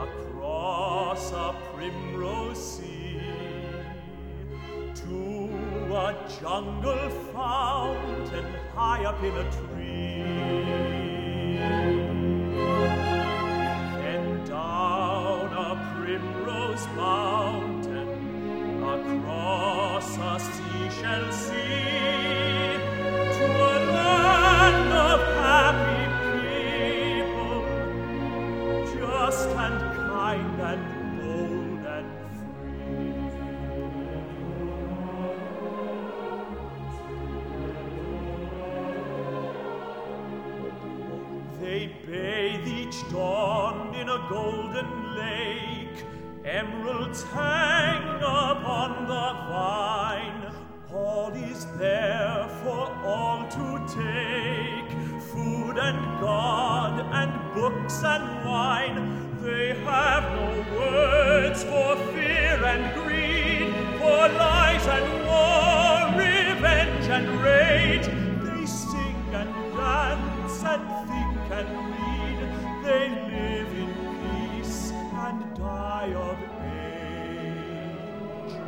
across a primrose sea, to a jungle fountain high up in a tree. Then down a primrose mountain, across a seashell sea, to a land of happy people, just and kind and bold and free. They bathe each dawn in a golden lake, emeralds hang upon the vine. All is there for all to take, food and God and books and wine. They have no words for fear and greed, for lies and war, revenge and rage. They sing and dance and think and read. They live in peace and die of age.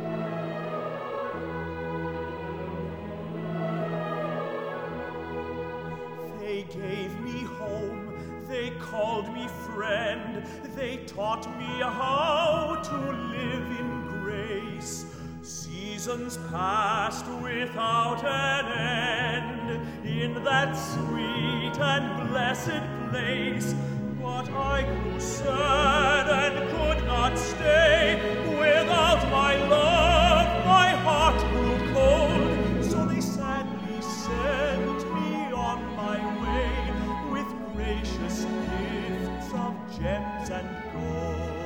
They gave me home, they called me friend, they taught me how to live in grace. Seasons passed without an end in that sweet and blessed place. But I grew sad and could not stay. Without my love, my heart grew cold. So they sadly sent me on my way with gracious gifts of gems and gold.